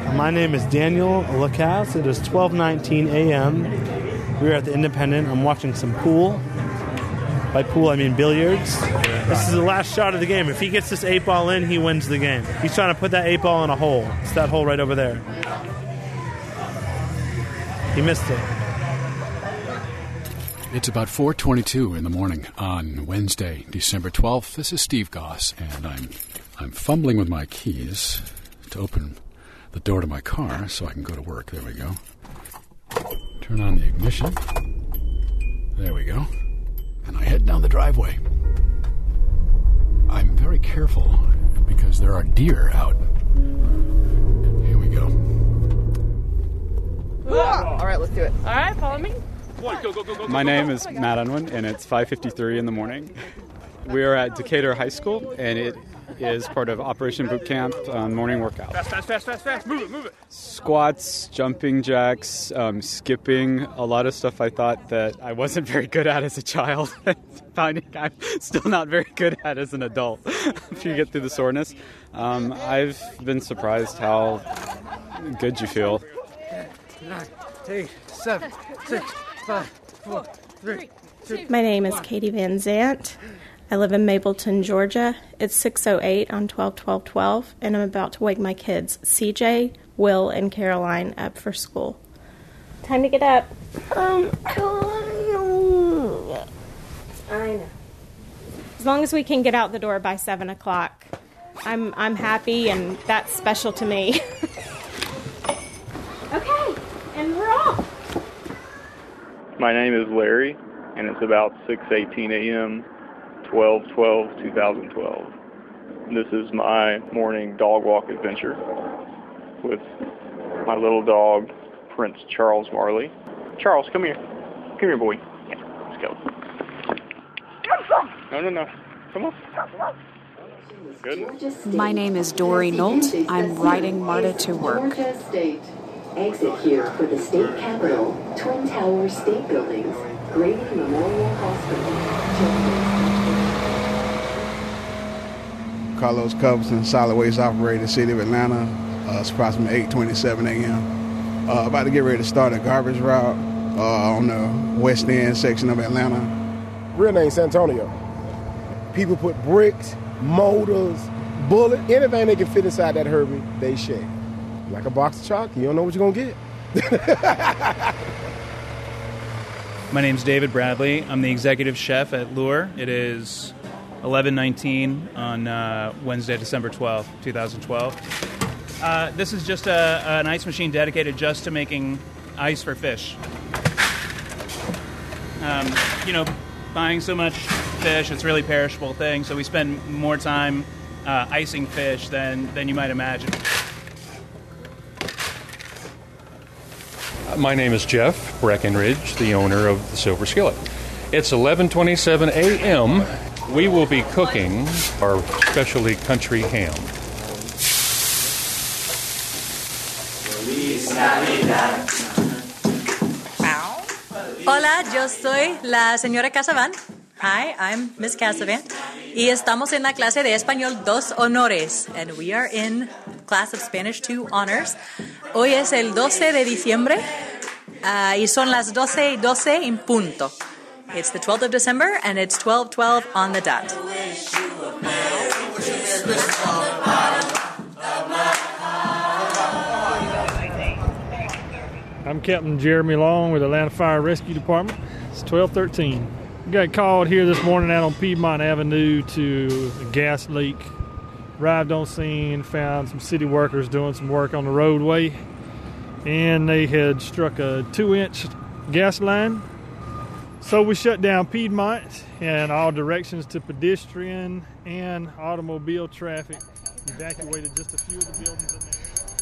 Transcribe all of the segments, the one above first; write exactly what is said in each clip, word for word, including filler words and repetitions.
My name is Daniel Lacasse. It is twelve nineteen a.m. We are at the Independent. I'm watching some pool. By pool, I mean billiards. This is the last shot of the game. If he gets this eight ball in, he wins the game. He's trying to put that eight ball in a hole. It's that hole right over there. He missed it. It's about four twenty-two in the morning on Wednesday, December twelfth. This is Steve Goss, and I'm I'm fumbling with my keys to open the door to my car so I can go to work. There we go. Turn on the ignition. There we go. And I head down the driveway. I'm very careful because there are deer out. Here we go. All right, let's do it. All right, follow me. My name is Matt Unwin, and it's five fifty-three in the morning. We are at Decatur High School, and it is part of Operation Boot Camp um, morning workout. Fast, fast, fast, fast, fast. Move it, move it. Squats, jumping jacks, um, skipping, a lot of stuff I thought that I wasn't very good at as a child. Finding I'm still not very good at as an adult. If you get through the soreness. Um, I've been surprised how good you feel. ten, nine, eight, seven, six, five, four, three, two. My name is Katie Van Zant. I live in Mapleton, Georgia. It's six oh eight on twelve twelve twelve, and I'm about to wake my kids, C J, Will, and Caroline, up for school. Time to get up. Um, I know. As long as we can get out the door by seven o'clock, I'm I'm happy, and that's special to me. Okay, and we're off. My name is Larry, and it's about six eighteen a.m., twelve twelve twenty twelve. This is my morning dog walk adventure with my little dog, Prince Charles Marley. Charles, come here. Come here, boy. Yeah, let's go. No, no, no. Come on. Goodness. My name is Dory Nolt. I'm riding Marta to work. Exit here for the state capitol, Twin Towers State Buildings, Grady Memorial Hospital. Carlos Covington, solid waste operator, in the city of Atlanta. Uh, it's approximately eight twenty-seven a.m. Uh, about to get ready to start a garbage route uh, on the west end section of Atlanta. Real name Santonio. People put bricks, motors, bullets, anything they can fit inside that Herbie, they share. Like a box of chalk, you don't know what you're going to get. My name's David Bradley. I'm the executive chef at Lure. It is eleven nineteen on uh, Wednesday, December twelfth, twenty twelve. Uh, this is just a, an ice machine dedicated just to making ice for fish. Um, you know, buying so much fish, it's a really perishable thing, so we spend more time uh, icing fish than, than you might imagine. My name is Jeff Breckenridge, the owner of the Silver Skillet. It's eleven twenty-seven a.m. We will be cooking our specialty country ham. Hola, yo soy la señora Casavan. Hi, I'm Miss Casavan. Y estamos en la clase de Español dos Honores. And we are in class of Spanish two Honors. Hoy es el doce de diciembre. Uh, y son las doce y doce en punto. It's the twelfth of December, and it's twelve twelve on the dot. I'm Captain Jeremy Long with Atlanta Fire Rescue Department. It's twelve thirteen. We got called here this morning out on Piedmont Avenue to a gas leak. Arrived on scene, found some city workers doing some work on the roadway, and they had struck a two-inch gas line. So we shut down Piedmont and all directions to pedestrian and automobile traffic. Evacuated just a few of the buildings in there.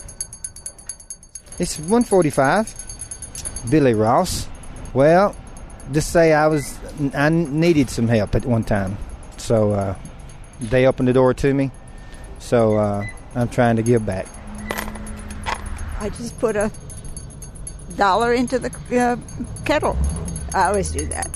It's one forty-five. Billy Ross. Well, just say I was I needed some help at one time, so uh, they opened the door to me. So uh, I'm trying to give back. I just put a dollar into the uh, kettle. I always do that.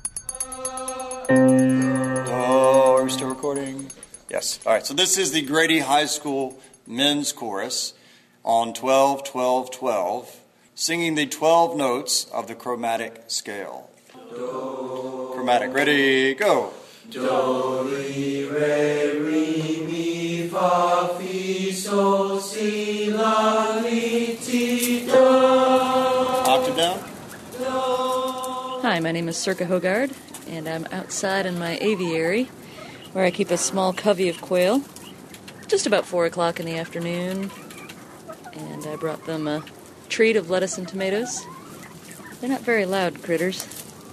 Oh, are we still recording? Yes. All right. So this is the Grady High School Men's Chorus. on twelve twelve twelve, singing the twelve notes of the chromatic scale. Do. Chromatic, ready, go. Do, re, re, re, mi, fa, fi, sol, si, la, li, ti, do. Octave down. Hi, my name is Circa Hogard, and I'm outside in my aviary, where I keep a small covey of quail. Just about four o'clock in the afternoon, and I brought them a treat of lettuce and tomatoes. They're not very loud critters.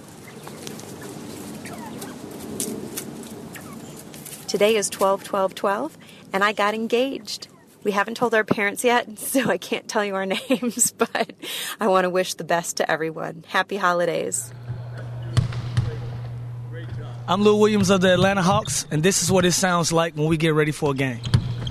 Today is twelve twelve twelve, and I got engaged. We haven't told our parents yet, so I can't tell you our names, but I want to wish the best to everyone. Happy holidays. I'm Lou Williams of the Atlanta Hawks, and this is what it sounds like when we get ready for a game.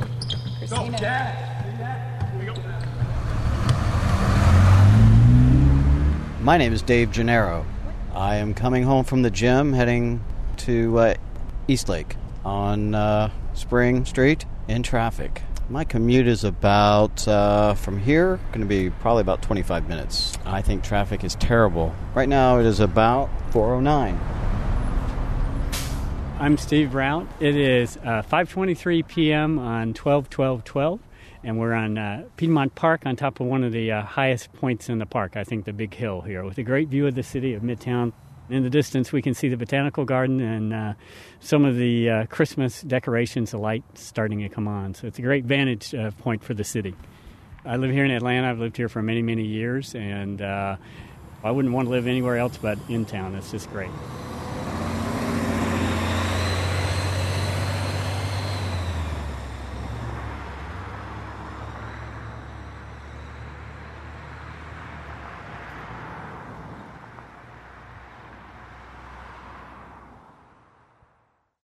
My name is Dave Gennaro. I am coming home from the gym, heading to uh, Eastlake on uh, Spring Street in traffic. My commute is about, uh, from here, going to be probably about twenty-five minutes. I think traffic is terrible. Right now it is about four oh nine. I'm Steve Brown. It is uh, five twenty-three p.m. on twelve twelve twelve, and we're on uh, Piedmont Park on top of one of the uh, highest points in the park, I think the Big Hill here, with a great view of the city of Midtown. In the distance, we can see the Botanical Garden and uh, some of the uh, Christmas decorations, the light starting to come on. So it's a great vantage uh, point for the city. I live here in Atlanta. I've lived here for many, many years, and uh, I wouldn't want to live anywhere else but in town. It's just great.